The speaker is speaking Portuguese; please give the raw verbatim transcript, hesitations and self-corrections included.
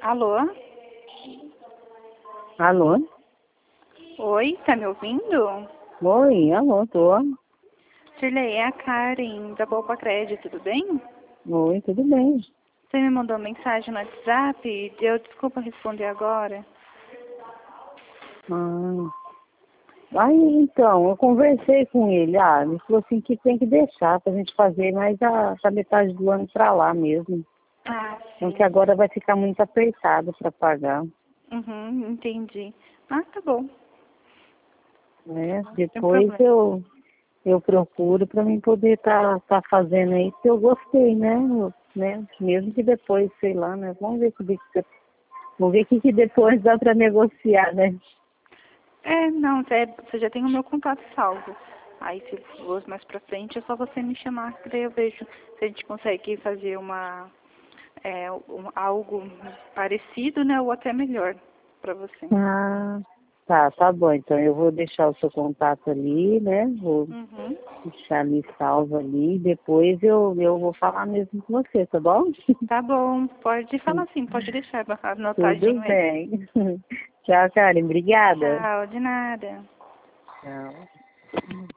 Alô? Alô? Oi, tá me ouvindo? Oi, alô, tô. Shirley, é a Karen, da Poupa Crédito, tudo bem? Oi, tudo bem. Você me mandou mensagem no WhatsApp, eu desculpa responder agora. Ah. Aí, então, eu conversei com ele. Ah, ele falou assim que tem que deixar pra gente fazer mais a, a metade do ano pra lá mesmo. Ah, Então sim. que agora vai ficar muito apertado pra pagar. Uhum, entendi. Ah, tá bom. Né? Não tem Depois problema. eu, eu procuro pra mim poder tá, tá fazendo aí, porque eu gostei, né? Eu, né? Mesmo que depois, sei lá, né? Vamos ver que vamos ver o que, que depois dá pra negociar, né? É, não, você, você já tem o meu contato salvo. Aí se for mais pra frente, é só você me chamar, que daí eu vejo se a gente consegue fazer uma, é, um- algo parecido, né, ou até melhor pra você. Ah, tá, tá bom. Então eu vou deixar o seu contato ali, né? Vou Uhum. deixar ali salvo ali. Depois eu, eu vou falar mesmo com você, tá bom? Tá bom, pode falar sim, pode deixar Tudo anotadinho aí. bem. Tchau, Karen. Obrigada. Tchau, de nada. Tchau.